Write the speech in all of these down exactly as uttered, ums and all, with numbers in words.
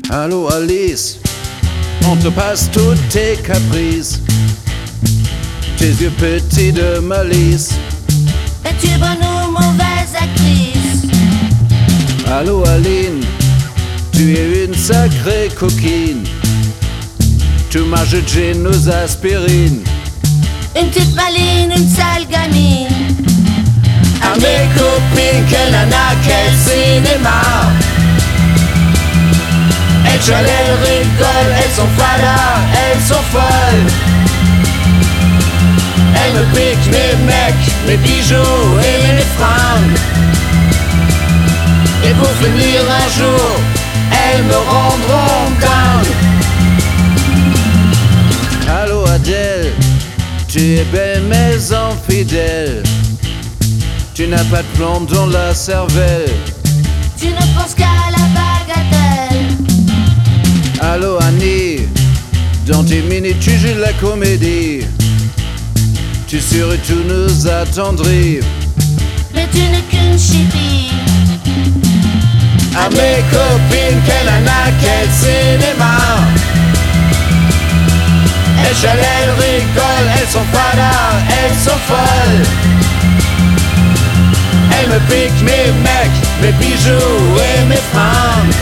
Allô Alice, on te passe toutes tes caprices, tes yeux petits de malice. Es-tu bonne ou mauvaise actrice? Allô Aline, tu es une sacrée coquine, tu manges de gin aux aspirines. Une petite maline, une sale gamine. À mes copines, quelle nana, quel cinéma. Elles chialent, elles rigolent, elles sont fadas, elles sont folles. Elles me piquent mes mecs, mes bijoux et mes fringues. Et pour finir un jour, elles me rendront dingue. Allô Adèle, tu es belle mais infidèle, tu n'as pas de plomb dans la cervelle. Tu ne penses qu'à la bagatelle. Allô Annie, dans tes minutes tu joues de la comédie, tu saurais tout nous attendrir. Mais tu n'es qu'une chipie. À mes copines, quelle nana, quel cinéma. Elles chialent, elles rigolent, elles sont fadas, elles sont folles. Elles me piquent mes mecs, mes bijoux et mes fringues.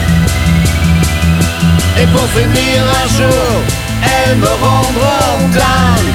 Et pour finir un jour, elles me rendront dingue.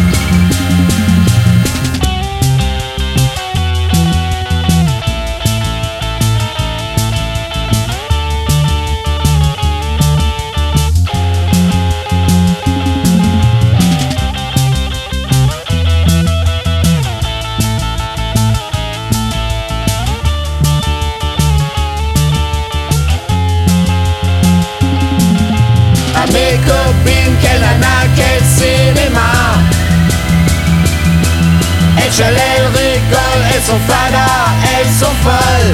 À mes copines, quelle nana, quel cinéma. Elles chialent, elles rigolent, elles sont fadas, elles sont folles.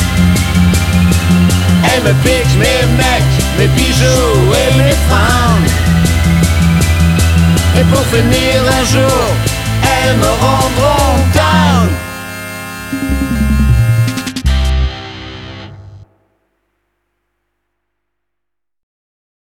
Elles me piquent mes mecs, mes bijoux et mes fringues. Et pour finir un jour, elles me rendront